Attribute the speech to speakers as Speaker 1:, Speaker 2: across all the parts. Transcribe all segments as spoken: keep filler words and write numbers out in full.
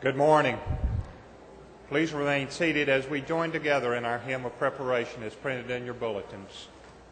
Speaker 1: Good morning. Please remain seated as we join together in our hymn of preparation as printed in your bulletins.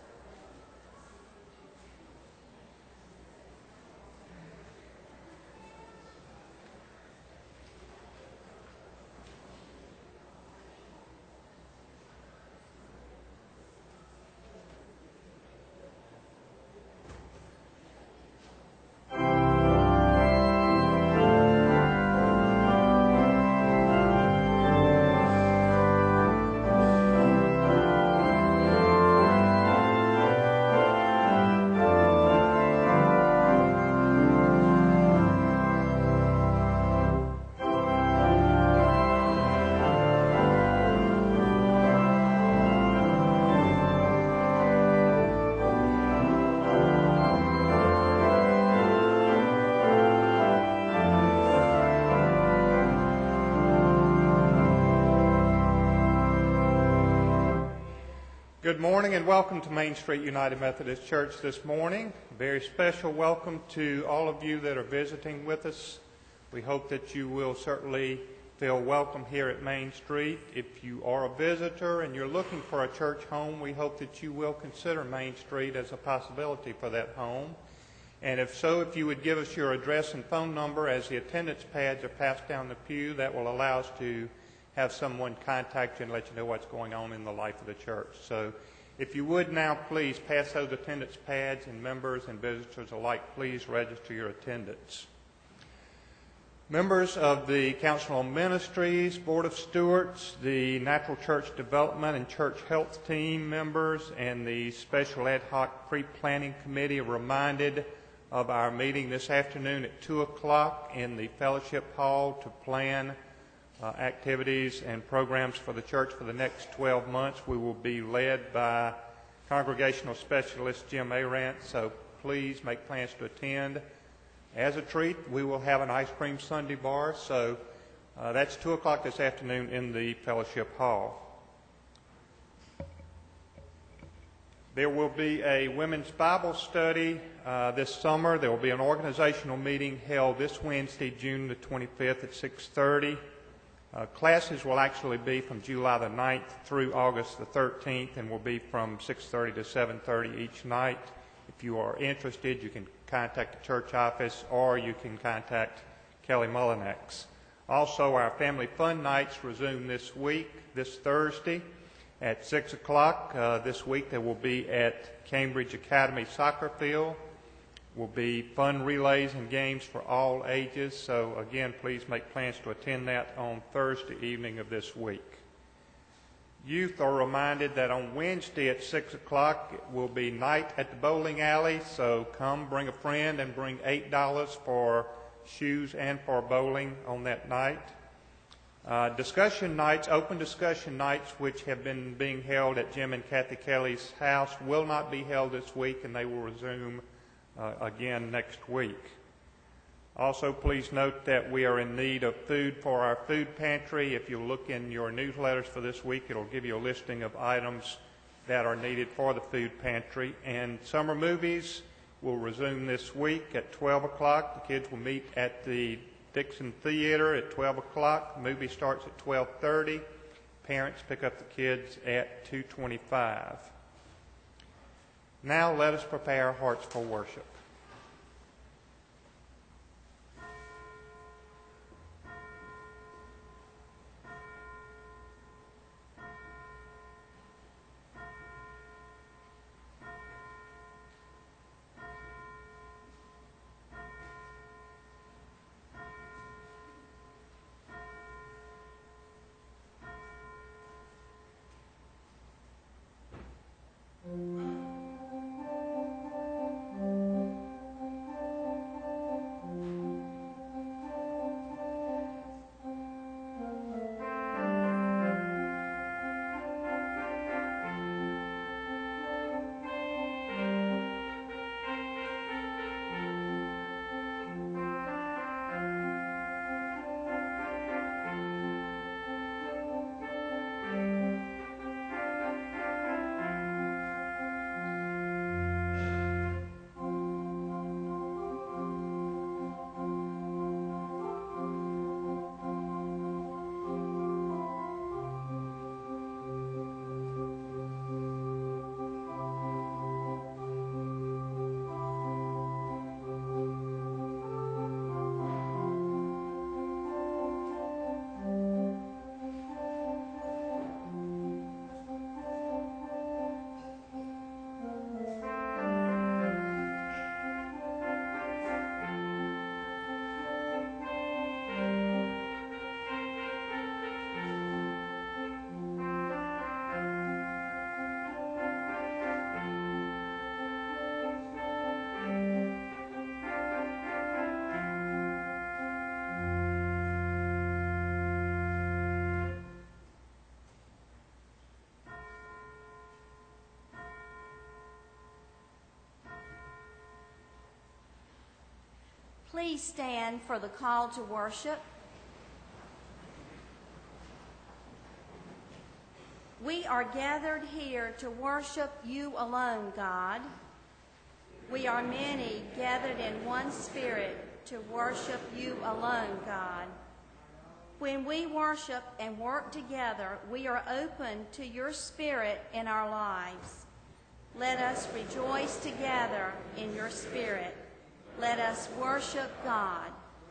Speaker 1: Good morning and welcome to Main Street United Methodist Church this morning. A very special welcome to all of you that are visiting with us. We hope that you will certainly feel welcome here at Main Street. If you are a visitor and you're looking for a church home, we hope that you will consider Main Street as a possibility for that home. And if so, if you would give us your address and phone number as the attendance pads are passed down the pew, that will allow us to have someone contact you and let you know what's going on in the life of the church. So if you would now please pass those attendance pads, and members and visitors alike, please register your attendance. Members of the Council on Ministries, Board of Stewards, the Natural Church Development and Church Health Team members, and the Special Ad Hoc Pre-Planning Committee are reminded of our meeting this afternoon at two o'clock in the Fellowship Hall to plan Uh, activities and programs for the church for the next twelve months. We will be led by Congregational Specialist Jim Arant, so please make plans to attend. As a treat, we will have an ice cream sundae bar, so uh, that's two o'clock this afternoon in the Fellowship Hall. There will be a women's Bible study uh, this summer. There will be an organizational meeting held this Wednesday, June the twenty-fifth at six thirty. Uh, classes will actually be from July the ninth through August the thirteenth and will be from six thirty to seven thirty each night. If you are interested, you can contact the church office or you can contact Kelly Mullinex. Also, our family fun nights resume this week, this Thursday at six o'clock. Uh, this week they will be at Cambridge Academy Soccer Field. Will be fun relays and games for all ages. So again, please make plans to attend that on Thursday evening of this week. Youth are reminded that on Wednesday at six o'clock it will be night at the bowling alley. So come, bring a friend, and bring eight dollars for shoes and for bowling on that night. Uh, discussion nights, open discussion nights, which have been being held at Jim and Kathy Kelly's house, will not be held this week, and they will resume Uh, again next week. Also, please note that we are in need of food for our food pantry. If you look in your newsletters for this week, it'll give you a listing of items that are needed for the food pantry. And summer movies will resume this week at twelve o'clock. The kids will meet at the Dixon Theater at twelve o'clock. The movie starts at twelve thirty. Parents pick up the kids at two twenty-five. Now let us prepare our hearts for worship.
Speaker 2: please stand for the call to worship? We are gathered here to worship you alone, God. We are many gathered in one spirit to worship you alone, God. When we worship and work together, we are open to your spirit in our lives. Let us rejoice together in your spirit. Let us worship God.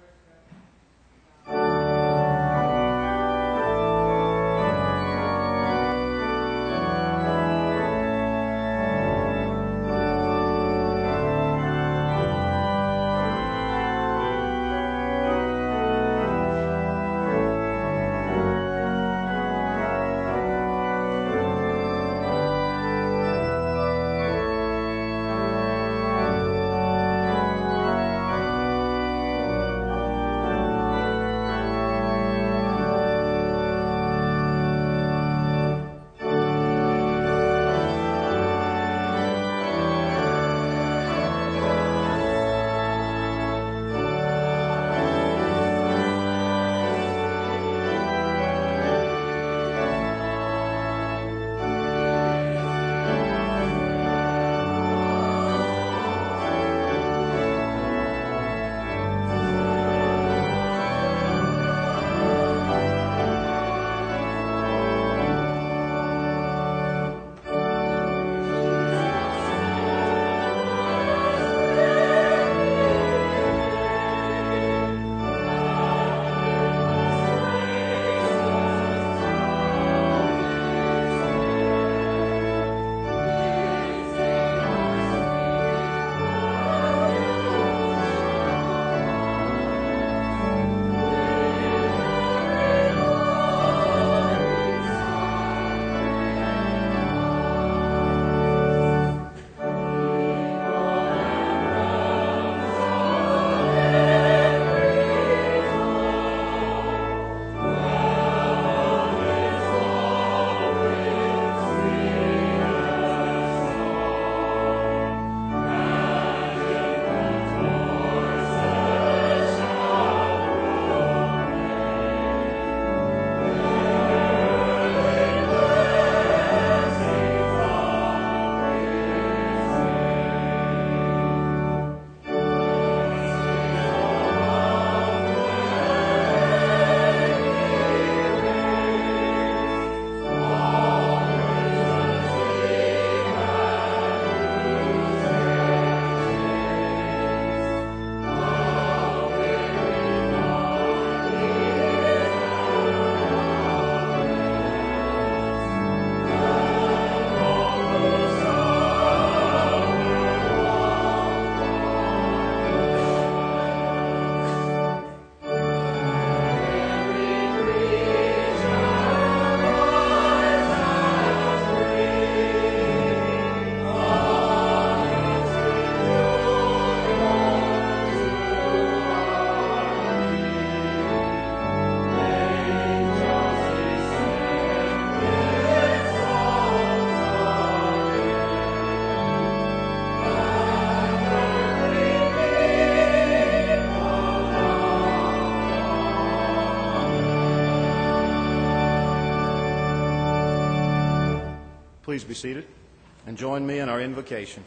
Speaker 3: Please be seated and join me in our invocation.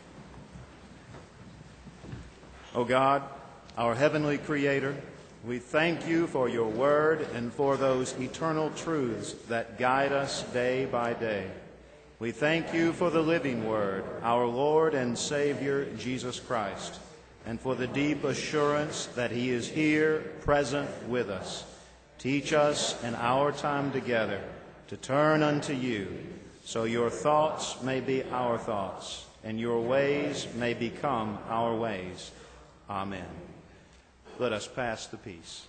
Speaker 3: O God, our heavenly Creator, we thank you for your word and for those eternal truths that guide us day by day. We thank you for the living word, our Lord and Savior, Jesus Christ, and for the deep assurance that he is here, present with us. Teach us in our time together to turn unto you, so your thoughts may be our thoughts, and your ways may become our ways. Amen. Let us pass the peace.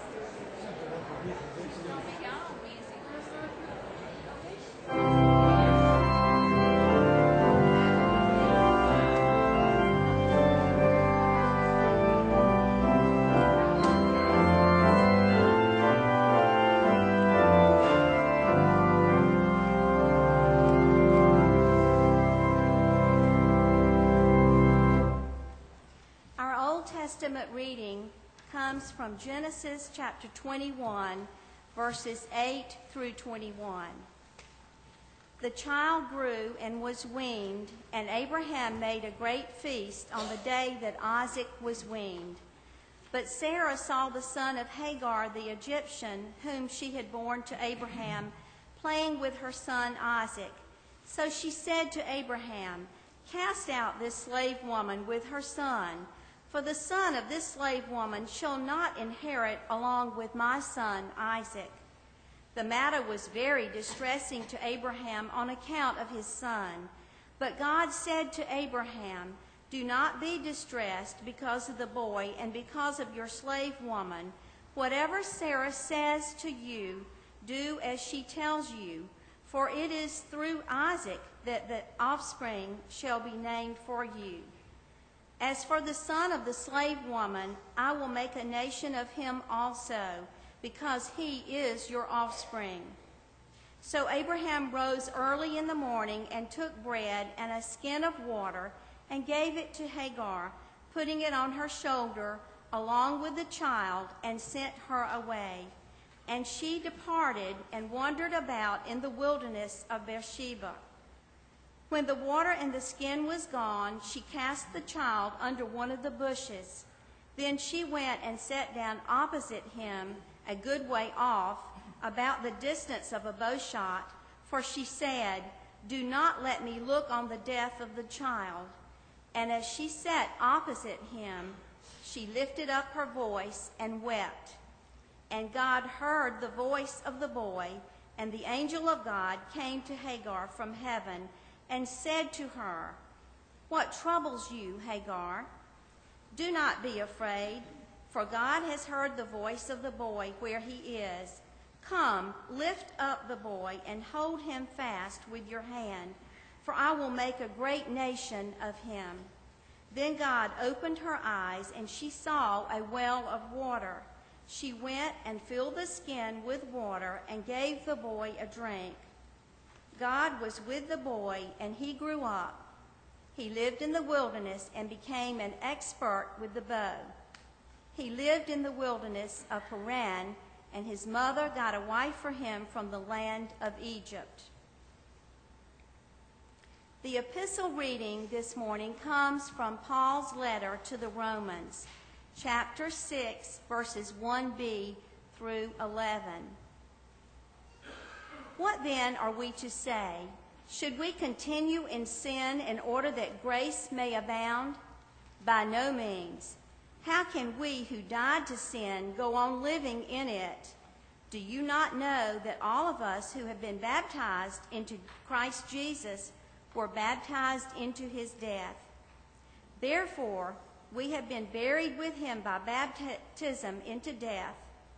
Speaker 4: Thank you.
Speaker 2: Testament reading comes from Genesis chapter twenty-one, verses eight through twenty-one. The child grew and was weaned, and Abraham made a great feast on the day that Isaac was weaned. But Sarah saw the son of Hagar the Egyptian, whom she had borne to Abraham, playing with her son Isaac. So she said to Abraham, "Cast out this slave woman with her son, for the son of this slave woman shall not inherit along with my son Isaac." The matter was very distressing to Abraham on account of his son. But God said to Abraham, "Do not be distressed because of the boy and because of your slave woman. Whatever Sarah says to you, do as she tells you, for it is through Isaac that the offspring shall be named for you. As for the son of the slave woman, I will make a nation of him also, because he is your offspring." So Abraham rose early in the morning and took bread and a skin of water and gave it to Hagar, putting it on her shoulder along with the child, and sent her away. And she departed and wandered about in the wilderness of Beersheba. When the water and the skin was gone, she cast the child under one of the bushes. Then she went and sat down opposite him, a good way off, about the distance of a bow shot, for she said, "Do not let me look on the death of the child." And as she sat opposite him, she lifted up her voice and wept. And God heard the voice of the boy, and the angel of God came to Hagar from heaven and said to her, "What troubles you, Hagar? Do not be afraid, for God has heard the voice of the boy where he is. Come, lift up the boy and hold him fast with your hand, for I will make a great nation of him." Then God opened her eyes, and she saw a well of water. She went and filled the skin with water and gave the boy a drink. God was with the boy, and he grew up. He lived in the wilderness and became an expert with the bow. He lived in the wilderness of Paran, and his mother got a wife for him from the land of Egypt. The epistle reading this morning comes from Paul's letter to the Romans, chapter six, verses one b through eleven. What then are we to say? Should we continue in sin in order that grace may abound? By no means. How can we who died to sin go on living in it? Do you not know that all of us who have been baptized into Christ Jesus were baptized into his death? Therefore, we have been buried with him by baptism into death,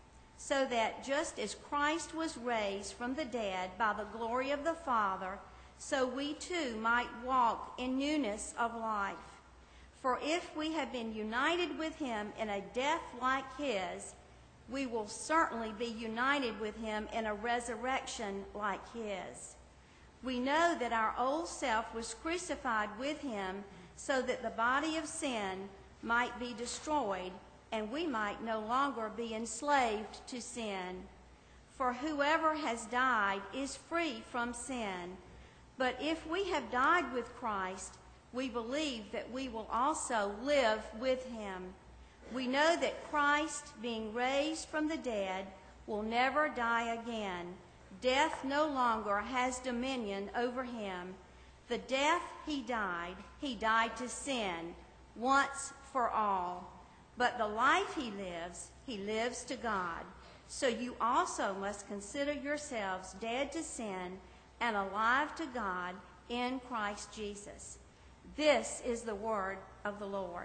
Speaker 2: so that just as Christ was raised from the dead by the glory of the Father, so we too might walk in newness of life. For if we have been united with him in a death like his, we will certainly be united with him in a resurrection like his. We know that our old self was crucified with him so that the body of sin might be destroyed, and we might no longer be enslaved to sin. For whoever has died is free from sin. But if we have died with Christ, we believe that we will also live with him. We know that Christ, being raised from the dead, will never die again. Death no longer has dominion over him. The death he died, he died to sin, once for all. But the life he lives, he lives to God. So you also must consider yourselves dead to sin and alive to God in Christ Jesus. This is the word of the Lord.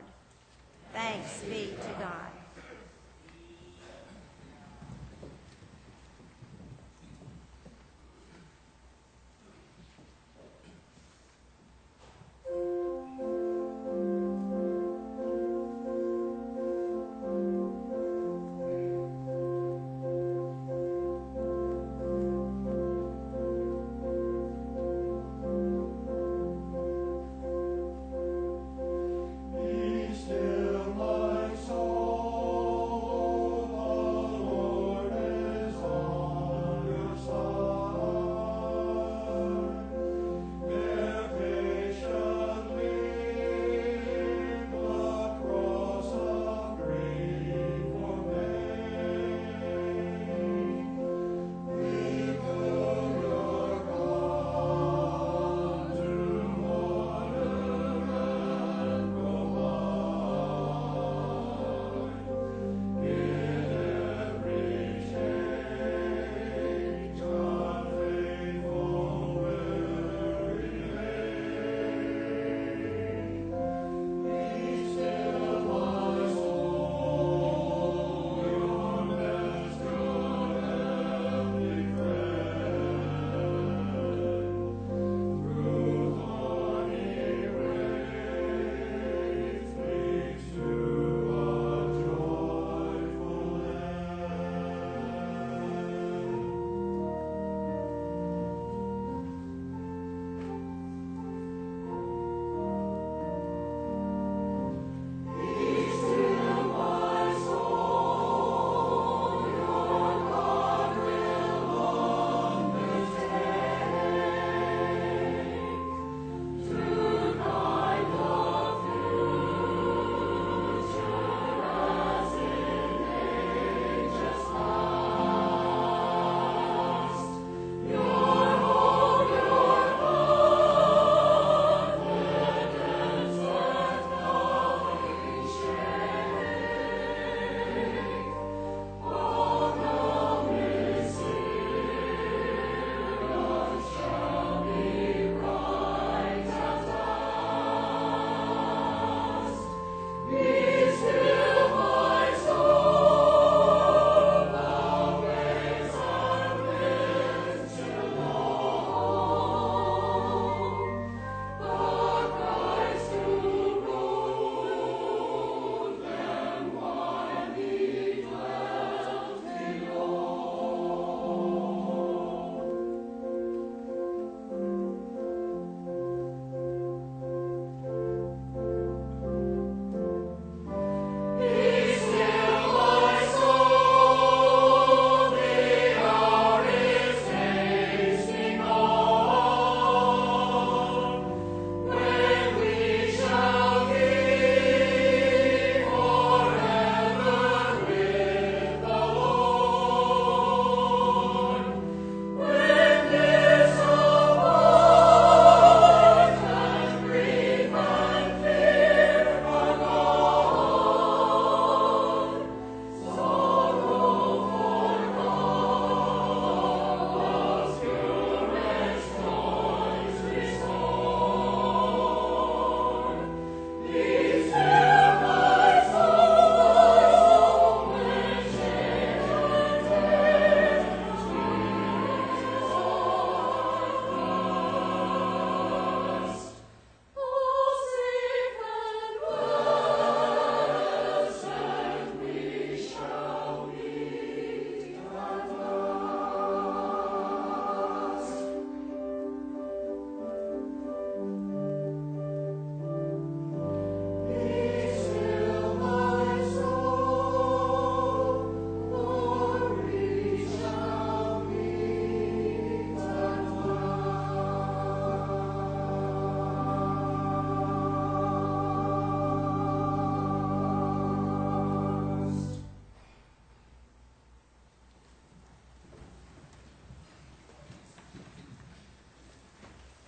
Speaker 2: Thanks be to God.
Speaker 4: Be still, my soul.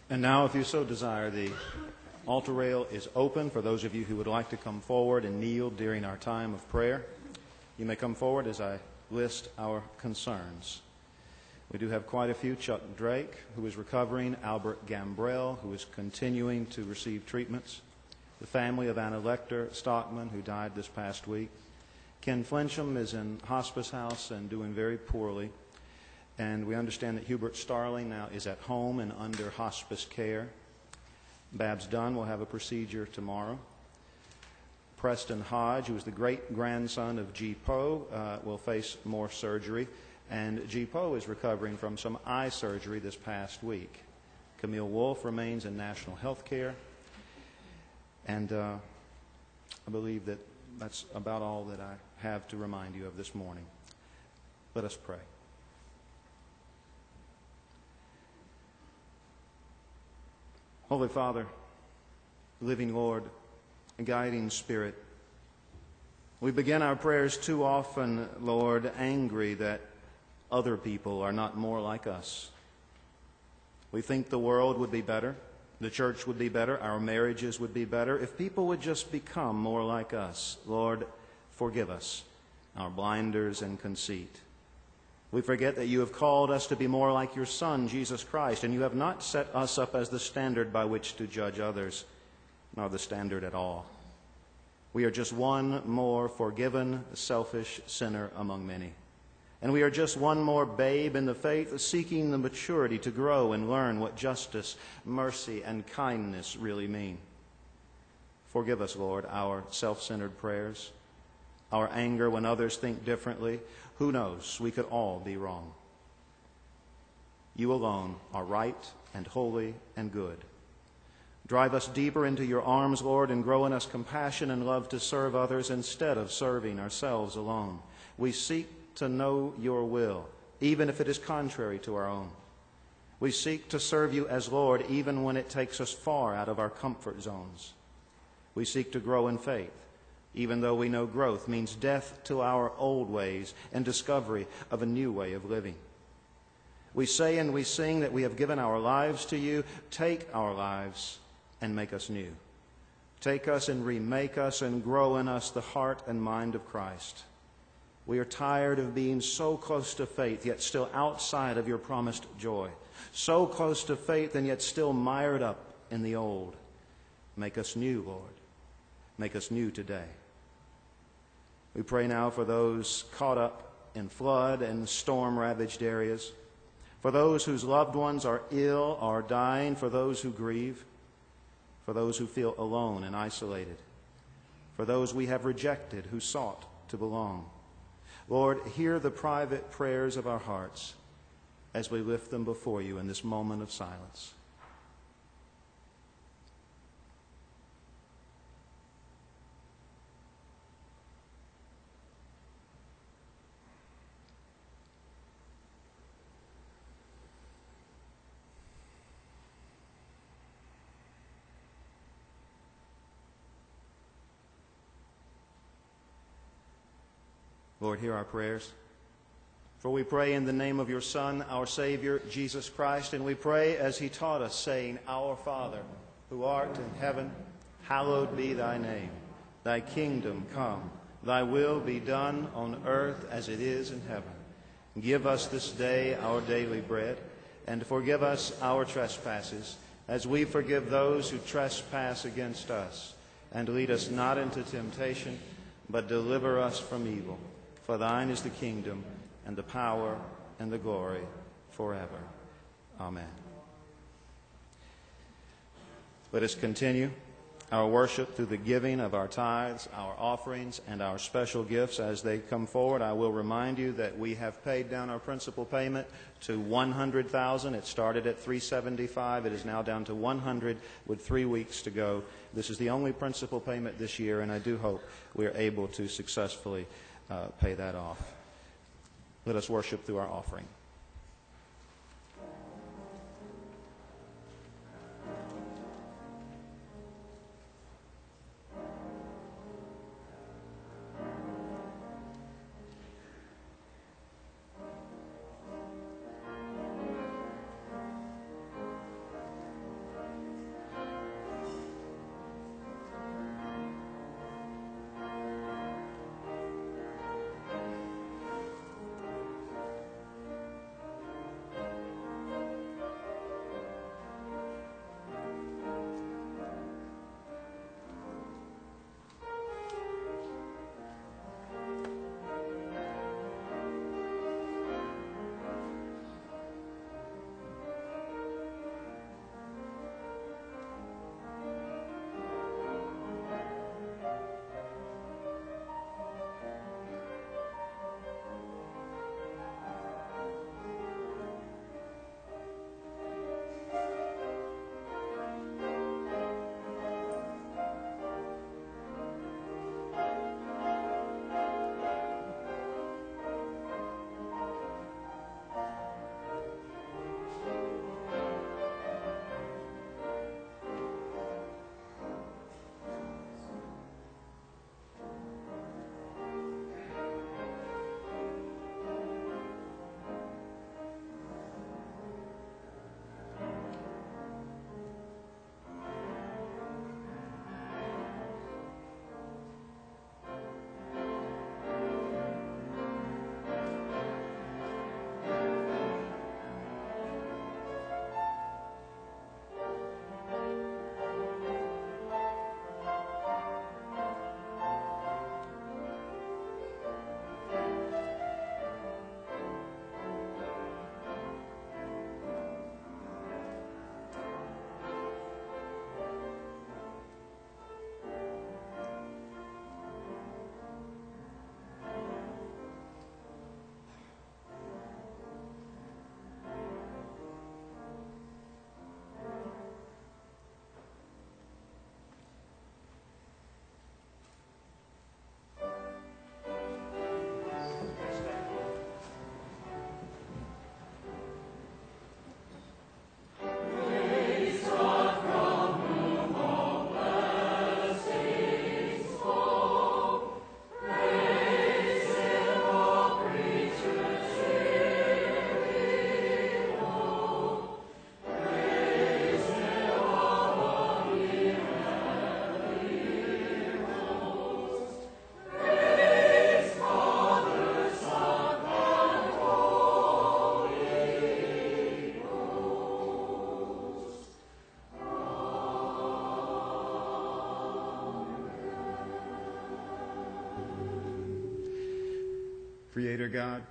Speaker 3: And now, if you so desire, the altar rail is open for those of you who would like to come forward and kneel during our time of prayer. You may come forward as I list our concerns. We do have quite a few. Chuck Drake, who is recovering. Albert Gambrell, who is continuing to receive treatments. The family of Anna Lecter Stockman, who died this past week. Ken Flincham is in hospice house and doing very poorly. And we understand that Hubert Starling now is at home and under hospice care. Babs Dunn will have a procedure tomorrow. Preston Hodge, who is the great-grandson of G. Poe, uh, will face more surgery. And G. Poe is recovering from some eye surgery this past week. Camille Wolfe remains in national health care. And uh, I believe that that's about all that I have to remind you of this morning. Let us pray. Holy Father, living Lord, guiding Spirit, we begin our prayers too often, Lord, angry that other people are not more like us. We think the world would be better, the church would be better, our marriages would be better if people would just become more like us. Lord, forgive us our blinders and conceit. We forget that you have called us to be more like your Son, Jesus Christ, and you have not set us up as the standard by which to judge others, nor the standard at all. We are just one more forgiven, selfish sinner among many. And we are just one more babe in the faith, seeking the maturity to grow and learn what justice, mercy, and kindness really mean. Forgive us, Lord, our self-centered prayers, our anger when others think differently. Who knows? We could all be wrong. You alone are right and holy and good. Drive us deeper into your arms, Lord, and grow in us compassion and love to serve others instead of serving ourselves alone. We seek to know your will, even if it is contrary to our own. We seek to serve you as Lord, even when it takes us far out of our comfort zones. We seek to grow in faith, even though we know growth means death to our old ways and discovery of a new way of living. We say and we sing that we have given our lives to you. Take our lives and make us new. Take us and remake us and grow in us the heart and mind of Christ. We are tired of being so close to faith, yet still outside of your promised joy. So close to faith and yet still mired up in the old. Make us new, Lord. Make us new today. We pray now for those caught up in flood and storm-ravaged areas, for those whose loved ones are ill or dying, for those who grieve, for those who feel alone and isolated, for those we have rejected who sought to belong. Lord, hear the private prayers of our hearts as we lift them before you in this moment of silence. Lord, hear our prayers. For we pray in the name of your Son, our Savior, Jesus Christ, and we pray as he taught us, saying, Our Father, who art in heaven, hallowed be thy name. Thy kingdom come, thy will be done on earth as it is in heaven. Give us this day our daily bread, and forgive us our trespasses, as we forgive those who trespass against us. And lead us not into temptation, but deliver us from evil. For thine is the kingdom, and the power, and the glory, forever. Amen. Let us continue our worship through the giving of our tithes, our offerings, and our special gifts as they come forward. I will remind you that we have paid down our principal payment to one hundred thousand dollars. It started at three hundred seventy-five dollars. It is now down to one hundred dollars with three weeks to go. This is the only principal payment this year, and I do hope we are able to successfully uh, pay that off. Let us worship through our offering. Creator God,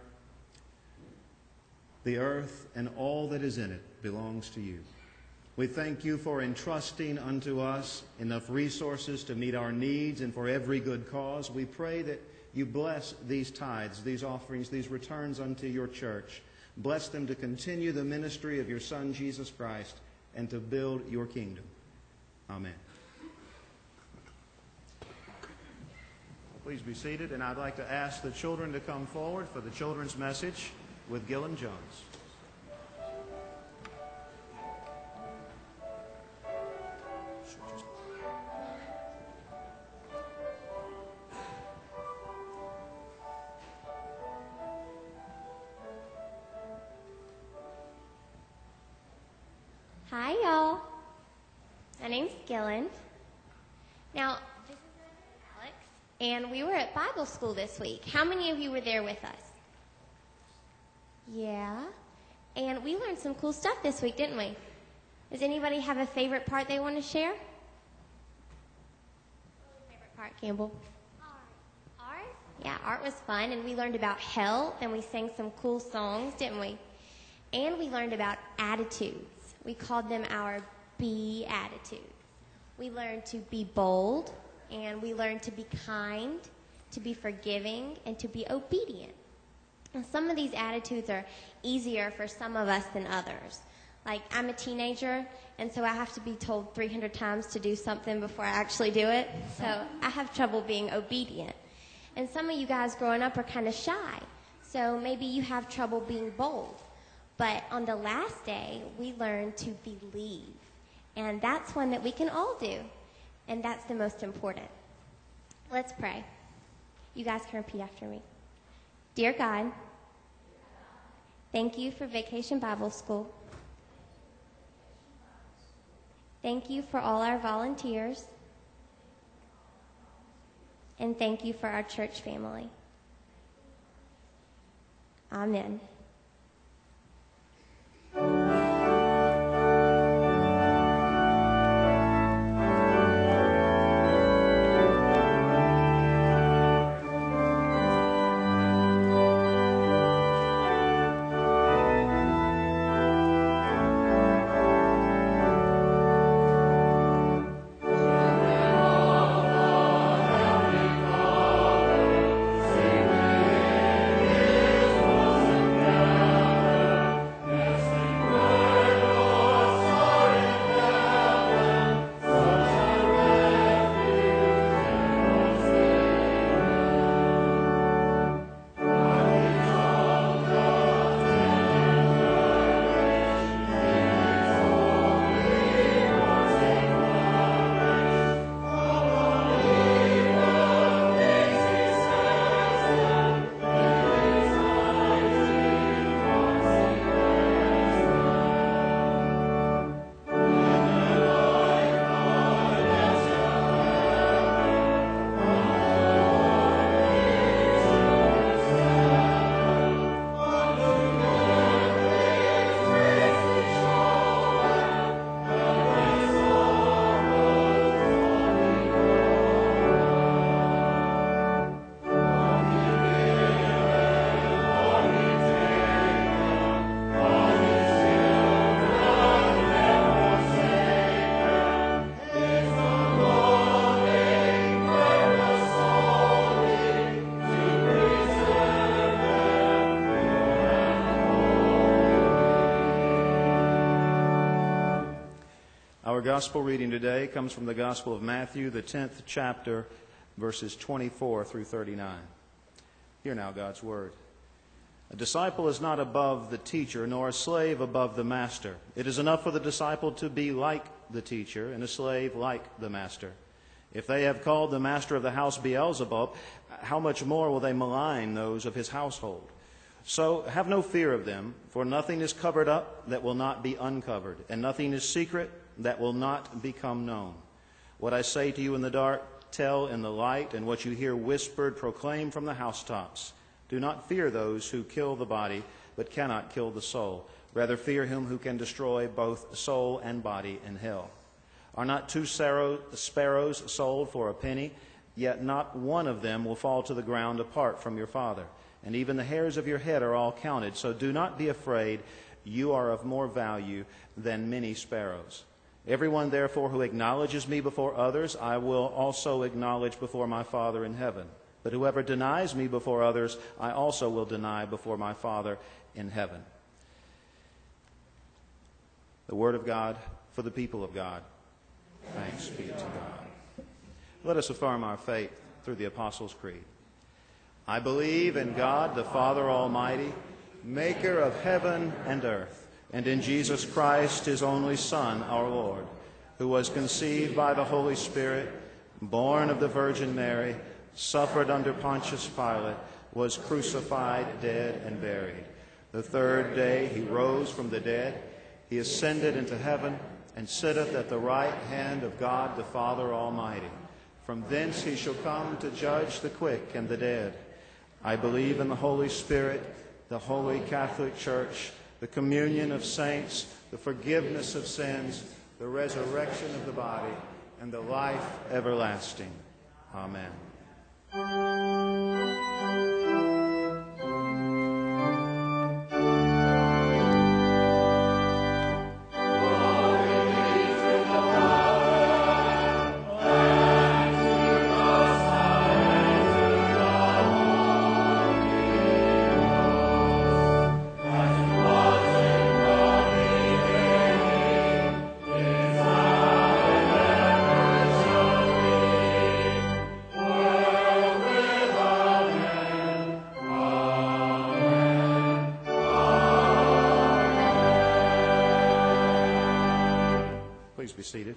Speaker 3: the earth and all that is in it belongs to you. We thank you for entrusting unto us enough resources to meet our needs and for every good cause. We pray that you bless these tithes, these offerings, these returns unto your church. Bless them to continue the ministry of your Son, Jesus Christ, and to build your kingdom. Amen. Please be seated, and I'd like to ask the children to come forward for the children's message with Gillen Jones.
Speaker 4: Hi, y'all. My name's Gillen. Now, this is Alex, and we were at Bible school this week. How many of you were there with us? Yeah. And we learned some cool stuff this week, didn't we? Does anybody have a favorite part they want to share? Favorite part, Campbell? Art. Art? Yeah, art was fun, and we learned about hell, and we sang some cool songs, didn't we? And we learned about attitudes. We called them our be attitudes. We learned to be bold, and we learned to be kind, to be forgiving, and to be obedient. And some of these attitudes are easier for some of us than others. Like, I'm a teenager, and so I have to be told three hundred times to do something before I actually do it. So I have trouble being obedient. And some of you guys growing up are kind of shy, so maybe you have trouble being bold. But on the last day, we learned to believe. And that's one that we can all do. And that's the most important. Let's pray. You guys can repeat after me. Dear God, thank you for Vacation Bible School. Thank you for all our volunteers. And thank you for our church family. Amen.
Speaker 3: Our gospel reading today comes from the Gospel of Matthew, the tenth chapter, verses twenty-four through thirty-nine. Hear now God's word. A disciple is not above the teacher, nor a slave above the master. It is enough for the disciple to be like the teacher, and a slave like the master. If they have called the master of the house Beelzebub, how much more will they malign those of his household? So have no fear of them, for nothing is covered up that will not be uncovered, and nothing is secret that will not become known. What I say to you in the dark, tell in the light, and what you hear whispered, proclaim from the housetops. Do not fear those who kill the body, but cannot kill the soul. Rather fear him who can destroy both soul and body in hell. Are not two sparrows sold for a penny? Yet not one of them will fall to the ground apart from your Father. and even the hairs of your head are all counted. So do not be afraid. You are of more value than many sparrows. Everyone, therefore, who acknowledges me before others, I will also acknowledge before my Father in heaven. But whoever denies me before others, I also will deny before my Father in heaven. The word of God for the people of God. Thanks be to God. Let us affirm our faith through the Apostles' Creed. I believe in God, the Father Almighty, maker of heaven and earth, and in Jesus Christ, his only Son, our Lord, who was conceived by the Holy Spirit, born of the Virgin Mary, suffered under Pontius Pilate, was crucified, dead, and buried. The third day he rose from the dead. He ascended into heaven and sitteth at the right hand of God the Father Almighty. From thence he shall come to judge the quick and the dead. I believe in the Holy Spirit, the Holy Catholic Church, the communion of saints, the forgiveness of sins, the resurrection of the body, and the life everlasting. Amen. Be seated.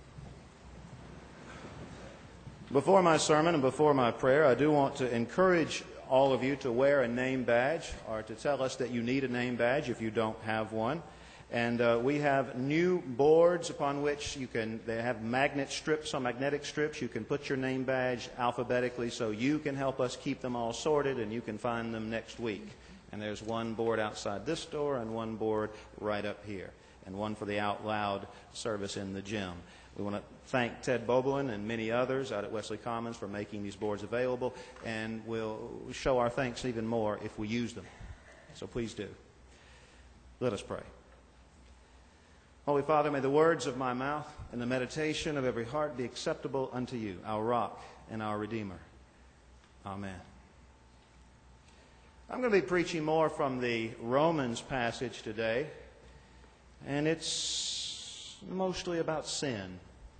Speaker 3: Before my sermon and before my prayer, I do want to encourage all of you to wear a name badge, or to tell us that you need a name badge if you don't have one. And uh, we have new boards upon which you can, they have magnet strips, some magnetic strips. You can put your name badge alphabetically so you can help us keep them all sorted, and you can find them next week. And there's one board outside this door and one board right up here, and one for the Out Loud service in the gym. We want to thank Ted Bobolin and many others out at Wesley Commons for making these boards available, and we'll show our thanks even more if we use them. So please do. Let us pray. Holy Father, may the words of my mouth and the meditation of every heart be acceptable unto you, our rock and our Redeemer. Amen. I'm going to be preaching more from the Romans passage today. And it's mostly about sin.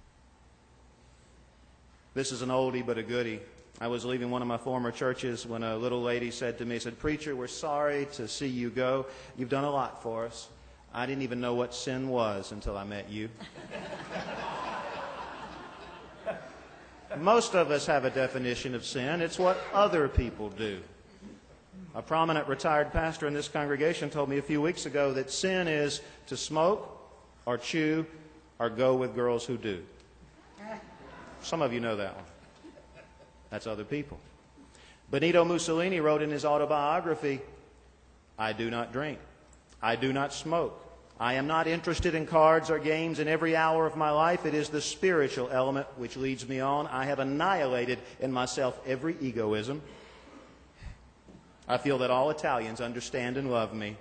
Speaker 3: This is an oldie but a goodie. I was leaving one of my former churches when a little lady said to me, said, "Preacher, we're sorry to see you go. You've done a lot for us. I didn't even know what sin was until I met you." Most of us have a definition of sin. It's what other people do. A prominent retired pastor in this congregation told me a few weeks ago that sin is to smoke or chew or go with girls who do. Some of you know that one. That's other people. Benito Mussolini wrote in his autobiography, "I do not drink. I do not smoke. I am not interested in cards or games in every hour of my life. It is the spiritual element which leads me on. I have annihilated in myself every egoism. I feel that all Italians understand and love me."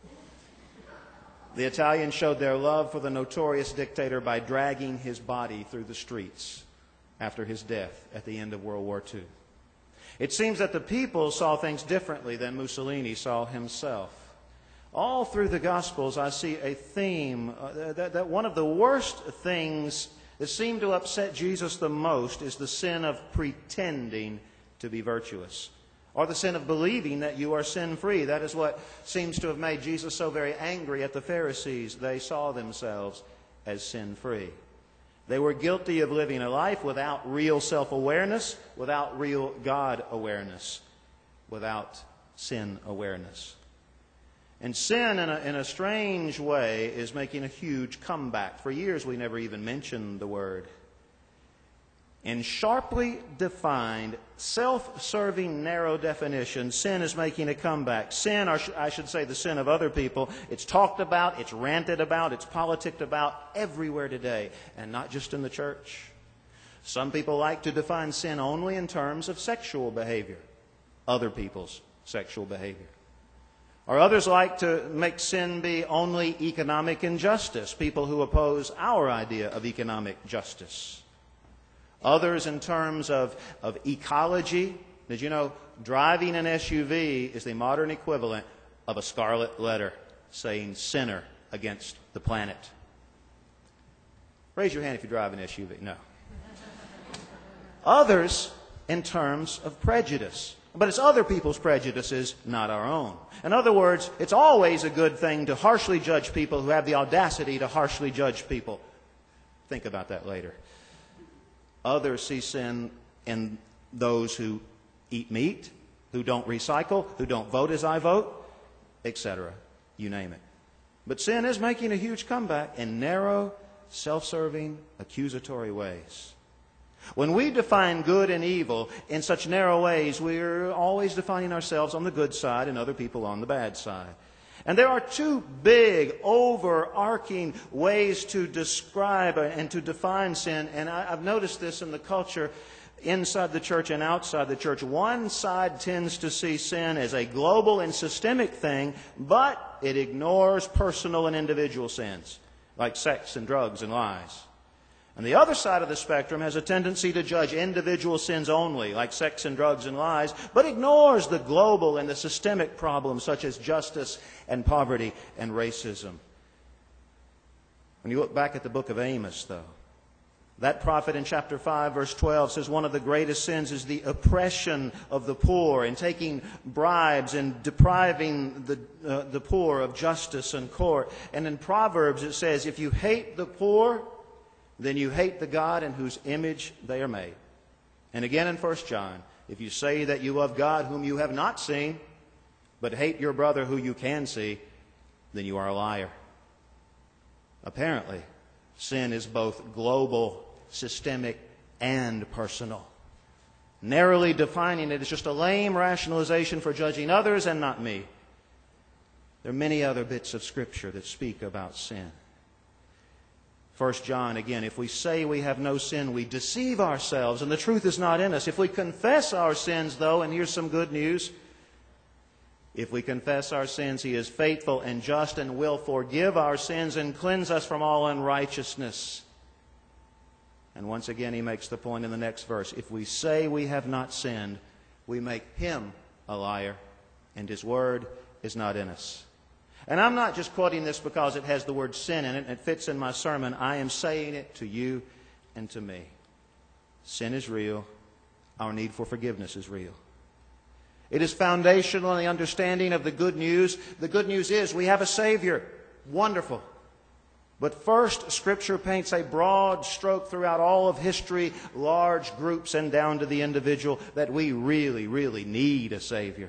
Speaker 3: The Italians showed their love for the notorious dictator by dragging his body through the streets after his death at the end of World War Two. It seems that the people saw things differently than Mussolini saw himself. All through the Gospels, I see a theme uh, that, that one of the worst things that seem to upset Jesus the most is the sin of pretending to be virtuous, or the sin of believing that you are sin-free. That is what seems to have made Jesus so very angry at the Pharisees. They saw themselves as sin-free. They were guilty of living a life without real self-awareness, without real God-awareness, without sin-awareness. And sin, in a, in a strange way, is making a huge comeback. For years, we never even mentioned the word. In sharply defined, self-serving, narrow definition, sin is making a comeback. Sin, or I should say the sin of other people, it's talked about, it's ranted about, it's politicked about everywhere today, and not just in the church. Some people like to define sin only in terms of sexual behavior. Other people's sexual behavior. Or others like to make sin be only economic injustice, people who oppose our idea of economic justice. Others in terms of, of ecology. Did you know driving an S U V is the modern equivalent of a scarlet letter saying sinner against the planet? Raise your hand if you drive an S U V. No. Others in terms of prejudice. But it's other people's prejudices, not our own. In other words, it's always a good thing to harshly judge people who have the audacity to harshly judge people. Think about that later. Others see sin in those who eat meat, who don't recycle, who don't vote as I vote, et cetera. You name it. But sin is making a huge comeback in narrow, self-serving, accusatory ways. When we define good and evil in such narrow ways, we're always defining ourselves on the good side and other people on the bad side. And there are two big, overarching ways to describe and to define sin. And I've noticed this in the culture inside the church and outside the church. One side tends to see sin as a global and systemic thing, but it ignores personal and individual sins, like sex and drugs and lies. And the other side of the spectrum has a tendency to judge individual sins only, like sex and drugs and lies, but ignores the global and the systemic problems such as justice and poverty and racism. When you look back at the book of Amos, though, that prophet in chapter five, verse twelve says one of the greatest sins is the oppression of the poor and taking bribes and depriving the, uh, the poor of justice and court. And in Proverbs it says, if you hate the poor, then you hate the God in whose image they are made. And again in First John, if you say that you love God whom you have not seen, but hate your brother who you can see, then you are a liar. Apparently, sin is both global, systemic, and personal. Narrowly defining it is just a lame rationalization for judging others and not me. There are many other bits of Scripture that speak about sin. First John, again, if we say we have no sin, we deceive ourselves, and the truth is not in us. If we confess our sins, though, and here's some good news, if we confess our sins, He is faithful and just and will forgive our sins and cleanse us from all unrighteousness. And once again, He makes the point in the next verse. If we say we have not sinned, we make Him a liar, and His word is not in us. And I'm not just quoting this because it has the word sin in it and it fits in my sermon. I am saying it to you and to me. Sin is real. Our need for forgiveness is real. It is foundational in the understanding of the good news. The good news is we have a Savior. Wonderful. But first, Scripture paints a broad stroke throughout all of history, large groups and down to the individual, that we really, really need a Savior.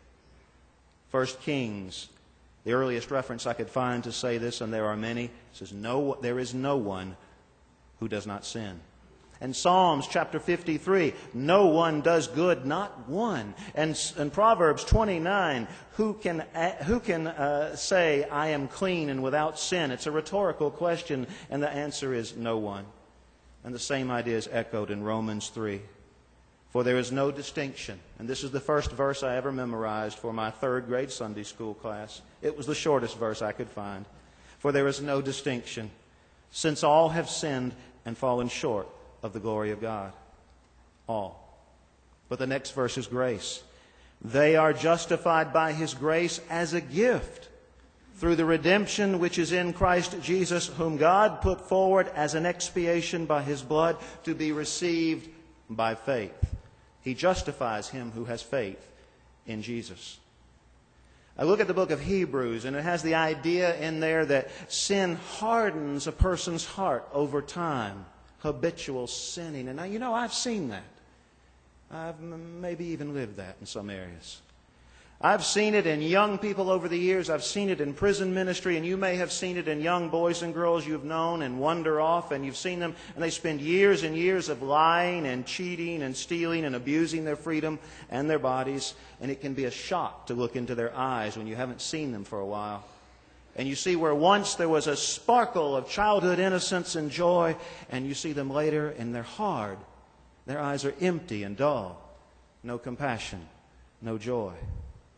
Speaker 3: First Kings, the earliest reference I could find to say this, and there are many, says, "No, there is no one who does not sin." And Psalms chapter fifty-three, no one does good, not one. And in Proverbs twenty-nine, who can who can uh, say, I am clean and without sin? It's a rhetorical question, and the answer is no one. And the same idea is echoed in Romans three. For there is no distinction. And this is the first verse I ever memorized for my third grade Sunday school class. It was the shortest verse I could find. For there is no distinction, since all have sinned and fallen short of the glory of God. All. But the next verse is grace. They are justified by His grace as a gift through the redemption which is in Christ Jesus, whom God put forward as an expiation by His blood to be received by faith. He justifies him who has faith in Jesus. I look at the book of Hebrews, and it has the idea in there that sin hardens a person's heart over time. Habitual sinning. And now, you know, I've seen that. I've maybe even lived that in some areas. I've seen it in young people over the years. I've seen it in prison ministry, and you may have seen it in young boys and girls you've known and wander off, and you've seen them, and they spend years and years of lying and cheating and stealing and abusing their freedom and their bodies, and it can be a shock to look into their eyes when you haven't seen them for a while. And you see where once there was a sparkle of childhood innocence and joy, and you see them later and they're hard. Their eyes are empty and dull. No compassion, no joy.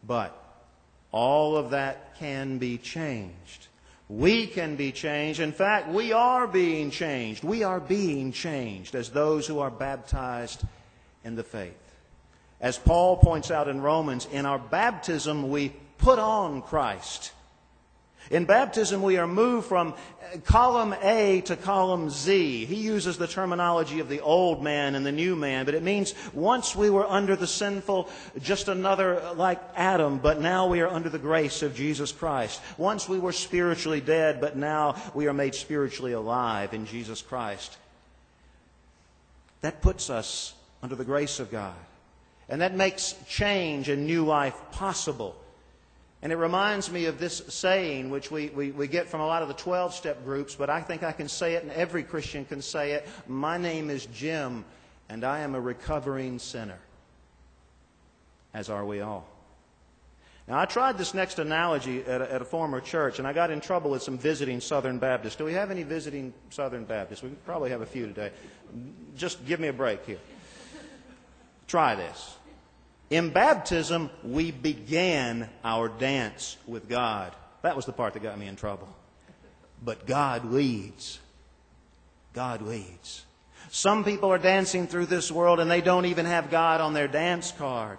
Speaker 3: But all of that can be changed. We can be changed. In fact, we are being changed. We are being changed as those who are baptized in the faith. As Paul points out in Romans, in our baptism we put on Christ. In baptism we are moved from column A to column Z. He uses the terminology of the old man and the new man, but it means once we were under the sinful, just another like Adam, but now we are under the grace of Jesus Christ. Once we were spiritually dead, but now we are made spiritually alive in Jesus Christ. That puts us under the grace of God. And that makes change and new life possible. And it reminds me of this saying, which we, we, we get from a lot of the twelve-step groups, but I think I can say it and every Christian can say it. My name is Jim, and I am a recovering sinner. As are we all. Now, I tried this next analogy at a, at a former church, and I got in trouble with some visiting Southern Baptists. Do we have any visiting Southern Baptists? We probably have a few today. Just give me a break here. Try this. In baptism, we began our dance with God. That was the part that got me in trouble. But God leads. God leads. Some people are dancing through this world and they don't even have God on their dance card.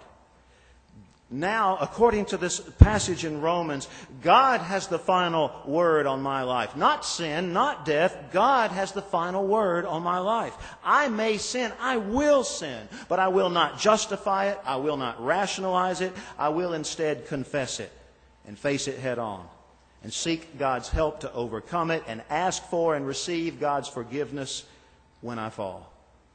Speaker 3: Now, according to this passage in Romans, God has the final word on my life. Not sin, not death. God has the final word on my life. I may sin. I will sin. But I will not justify it. I will not rationalize it. I will instead confess it and face it head on and seek God's help to overcome it and ask for and receive God's forgiveness when I fall.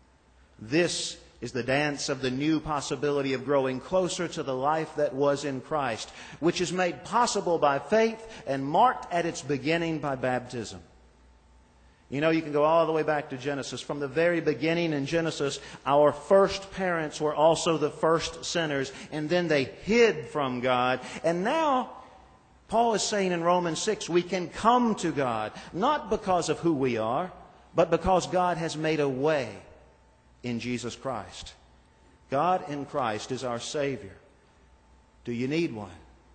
Speaker 3: This is the dance of the new possibility of growing closer to the life that was in Christ, which is made possible by faith and marked at its beginning by baptism. You know, you can go all the way back to Genesis. From the very beginning in Genesis, our first parents were also the first sinners, and then they hid from God. And now, Paul is saying in Romans six, we can come to God, not because of who we are, but because God has made a way in Jesus Christ. God in Christ is our Savior. Do you need one?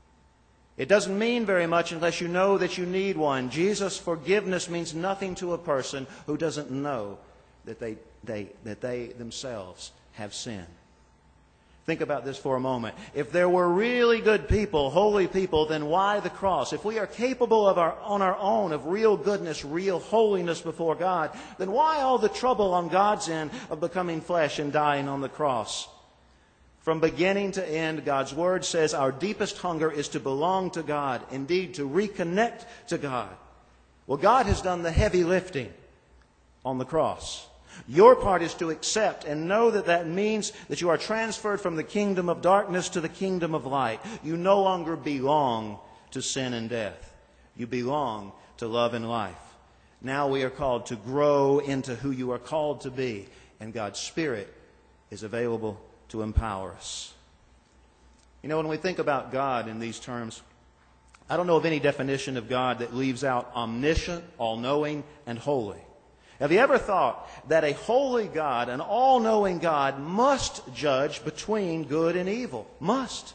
Speaker 3: It doesn't mean very much unless you know that you need one. Jesus' forgiveness means nothing to a person who doesn't know that they, they, that they themselves have sinned. Think about this for a moment. If there were really good people, holy people, then why the cross? If we are capable of our, on our own of real goodness, real holiness before God, then why all the trouble on God's end of becoming flesh and dying on the cross? From beginning to end, God's Word says our deepest hunger is to belong to God, indeed to reconnect to God. Well, God has done the heavy lifting on the cross. Your part is to accept and know that that means that you are transferred from the kingdom of darkness to the kingdom of light. You no longer belong to sin and death. You belong to love and life. Now we are called to grow into who you are called to be, and God's Spirit is available to empower us. You know, when we think about God in these terms, I don't know of any definition of God that leaves out omniscient, all-knowing, and holy. Have you ever thought that a holy God, an all-knowing God, must judge between good and evil? Must.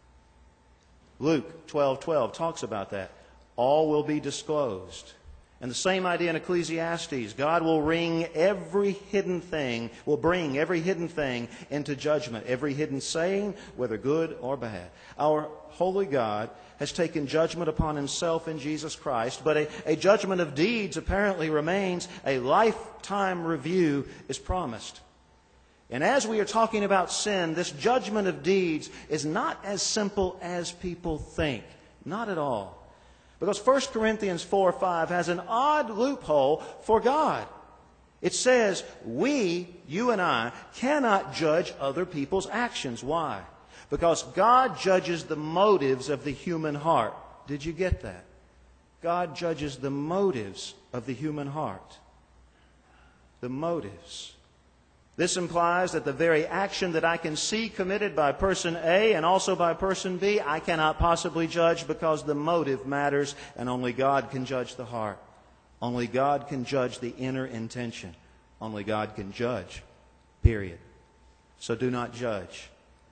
Speaker 3: Luke twelve twelve talks about that. All will be disclosed. And the same idea in Ecclesiastes. God will bring every hidden thing, will bring every hidden thing into judgment. Every hidden saying, whether good or bad. Our holy God has taken judgment upon himself in Jesus Christ, but a, a judgment of deeds apparently remains. A lifetime review is promised. And as we are talking about sin, this judgment of deeds is not as simple as people think. Not at all. Because First Corinthians four five has an odd loophole for God. It says, we, you and I, cannot judge other people's actions. Why? Because God judges the motives of the human heart. Did you get that? God judges the motives of the human heart. The motives. This implies that the very action that I can see committed by person A and also by person B, I cannot possibly judge because the motive matters, and only God can judge the heart. Only God can judge the inner intention. Only God can judge. Period. So do not judge.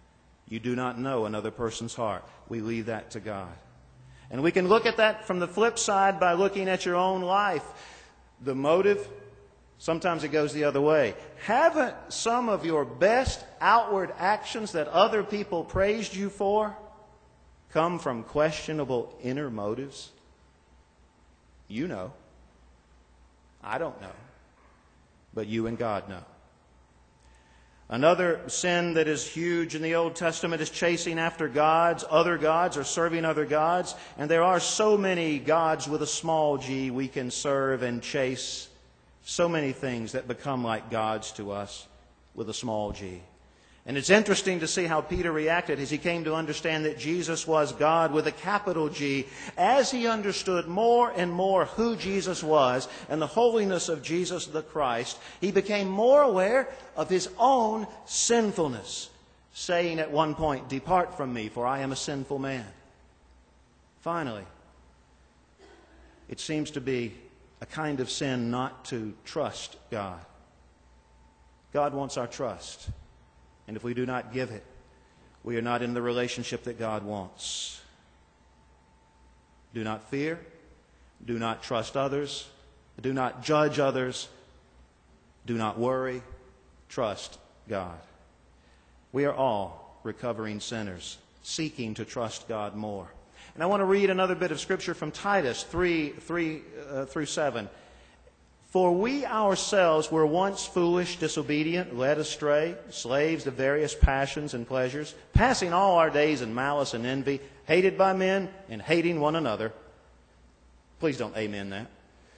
Speaker 3: You do not know another person's heart. We leave that to God. And we can look at that from the flip side by looking at your own life. The motive, sometimes it goes the other way. Haven't some of your best outward actions that other people praised you for come from questionable inner motives? You know. I don't know. But you and God know. Another sin that is huge in the Old Testament is chasing after gods, other gods, or serving other gods. And there are so many gods with a small g we can serve and chase. So many things that become like gods to us with a small g. And it's interesting to see how Peter reacted as he came to understand that Jesus was God with a capital G. As he understood more and more who Jesus was and the holiness of Jesus the Christ, he became more aware of his own sinfulness, saying at one point, "Depart from me, for I am a sinful man." Finally, it seems to be a kind of sin not to trust God. God wants our trust. And if we do not give it, we are not in the relationship that God wants. Do not fear. Do not trust others. Do not judge others. Do not worry. Trust God. We are all recovering sinners, seeking to trust God more. And I want to read another bit of Scripture from Titus three, three uh, through seven. For we ourselves were once foolish, disobedient, led astray, slaves to various passions and pleasures, passing all our days in malice and envy, hated by men and hating one another. Please don't amen that.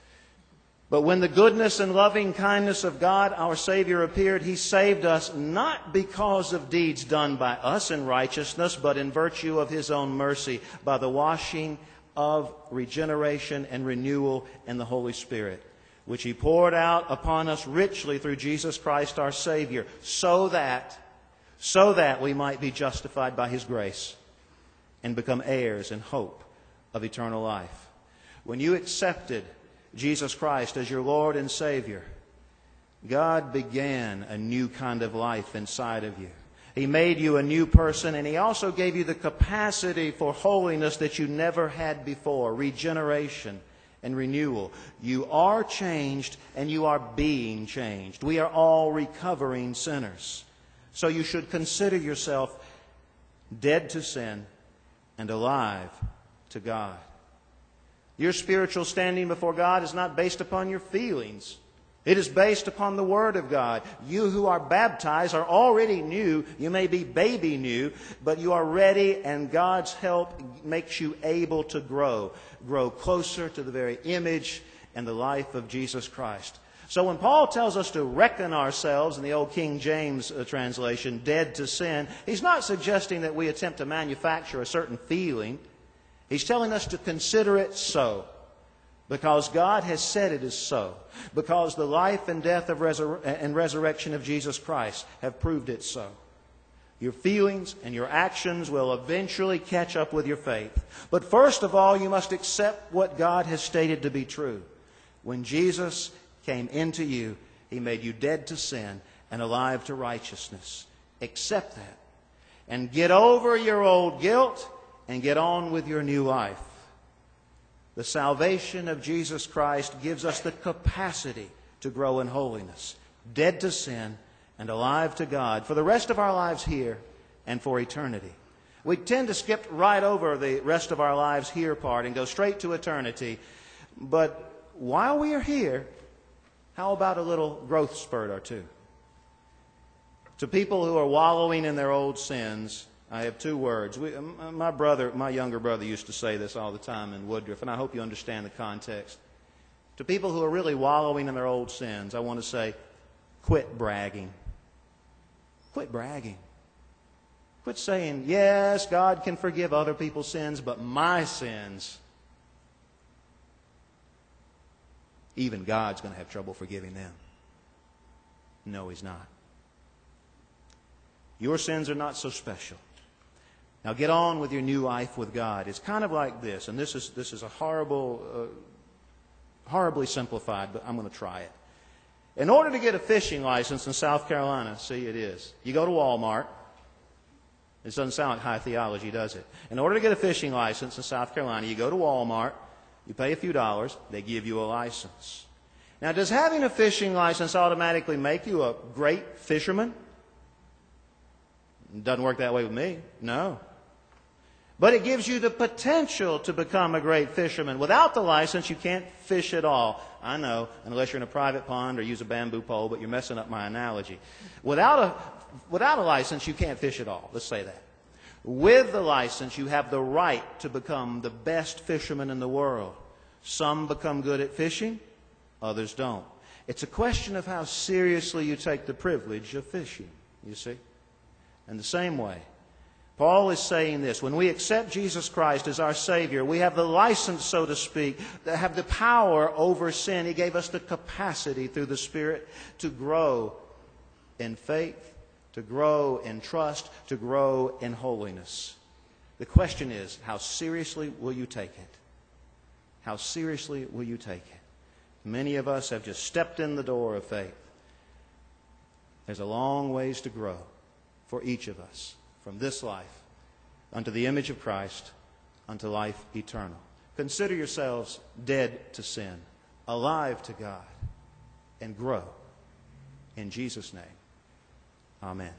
Speaker 3: But when the goodness and loving kindness of God, our Savior, appeared, He saved us not because of deeds done by us in righteousness, but in virtue of His own mercy, by the washing of regeneration and renewal in the Holy Spirit, which He poured out upon us richly through Jesus Christ our Savior, so that, so that we might be justified by His grace and become heirs in hope of eternal life. When you accepted Jesus Christ as your Lord and Savior, God began a new kind of life inside of you. He made you a new person, and He also gave you the capacity for holiness that you never had before, regeneration and renewal. You are changed and you are being changed. We are all recovering sinners. So you should consider yourself dead to sin and alive to God. Your spiritual standing before God is not based upon your feelings. It is based upon the Word of God. You who are baptized are already new. You may be baby new, but you are ready, and God's help makes you able to grow. Grow closer to the very image and the life of Jesus Christ. So when Paul tells us to reckon ourselves, in the old King James uh, translation, dead to sin, he's not suggesting that we attempt to manufacture a certain feeling. He's telling us to consider it so, because God has said it is so, because the life and death of resur- and resurrection of Jesus Christ have proved it so. Your feelings and your actions will eventually catch up with your faith. But first of all, you must accept what God has stated to be true. When Jesus came into you, He made you dead to sin and alive to righteousness. Accept that. And get over your old guilt and get on with your new life. The salvation of Jesus Christ gives us the capacity to grow in holiness. Dead to sin and alive to God for the rest of our lives here and for eternity. We tend to skip right over the rest of our lives here part and go straight to eternity. But while we are here, how about a little growth spurt or two? To people who are wallowing in their old sins, I have two words. We, my brother, my younger brother used to say this all the time in Woodruff, and I hope you understand the context. To people who are really wallowing in their old sins, I want to say, quit bragging. Quit bragging. Quit saying, yes, God can forgive other people's sins, but my sins, even God's going to have trouble forgiving them. No, He's not. Your sins are not so special. Now get on with your new life with God. It's kind of like this, and this is this is a horrible, uh, horribly simplified, but I'm going to try it. In order to get a fishing license in South Carolina, see, it is, you go to Walmart. It doesn't sound like high theology, does it? In order to get a fishing license in South Carolina, you go to Walmart, you pay a few dollars, they give you a license. Now, does having a fishing license automatically make you a great fisherman? It doesn't work that way with me. No. But it gives you the potential to become a great fisherman. Without the license, you can't fish at all. I know, unless you're in a private pond or use a bamboo pole, but you're messing up my analogy. Without a, without a license, you can't fish at all. Let's say that. With the license, you have the right to become the best fisherman in the world. Some become good at fishing, others don't. It's a question of how seriously you take the privilege of fishing, you see. In the same way, Paul is saying this: when we accept Jesus Christ as our Savior, we have the license, so to speak, to have the power over sin. He gave us the capacity through the Spirit to grow in faith, to grow in trust, to grow in holiness. The question is, how seriously will you take it? How seriously will you take it? Many of us have just stepped in the door of faith. There's a long ways to grow for each of us, from this life unto the image of Christ, unto life eternal. Consider yourselves dead to sin, alive to God, and grow. In Jesus' name, amen.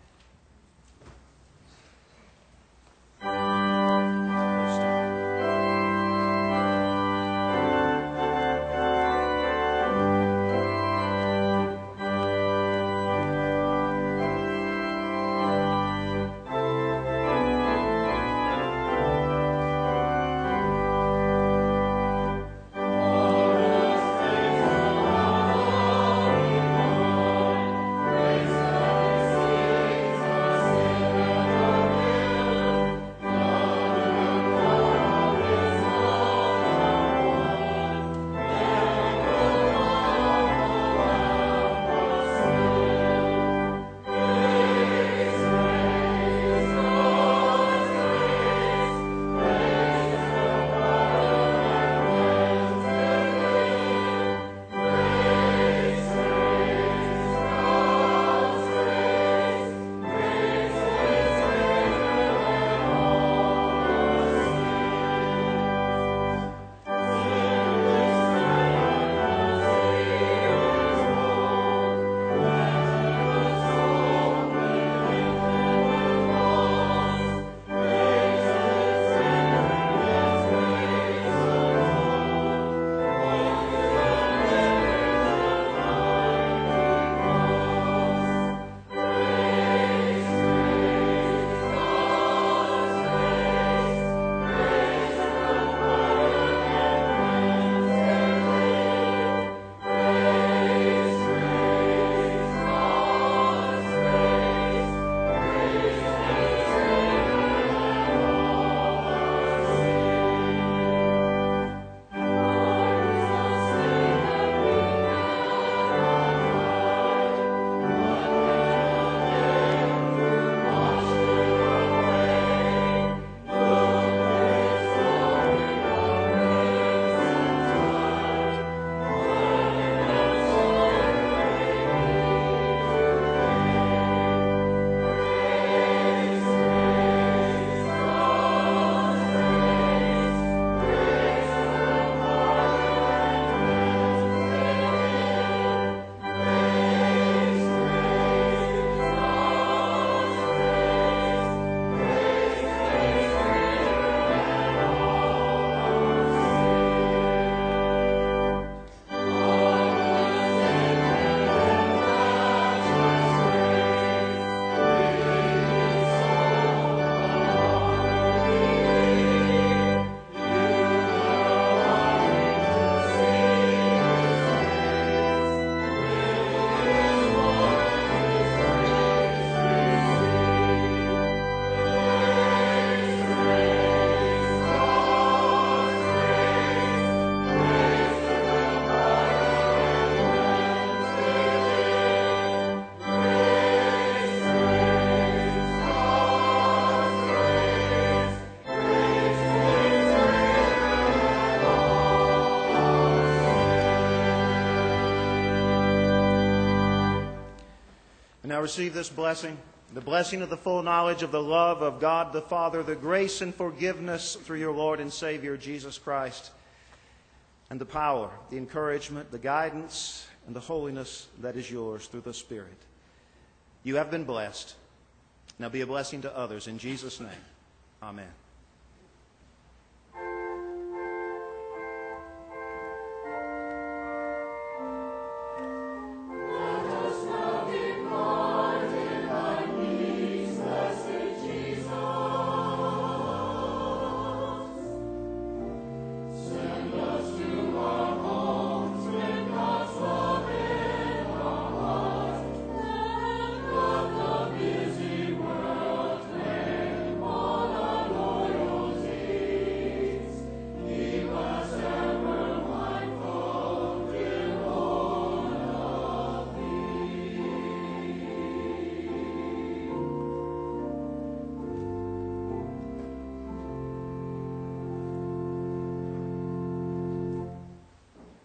Speaker 3: Now receive this blessing. the blessing of the full knowledge of the love of God the Father, the grace and forgiveness through your Lord and Savior Jesus Christ, and the power, the encouragement, the guidance, and the holiness that is yours through the Spirit. You have been blessed. Now be a blessing to others. In Jesus' name, amen.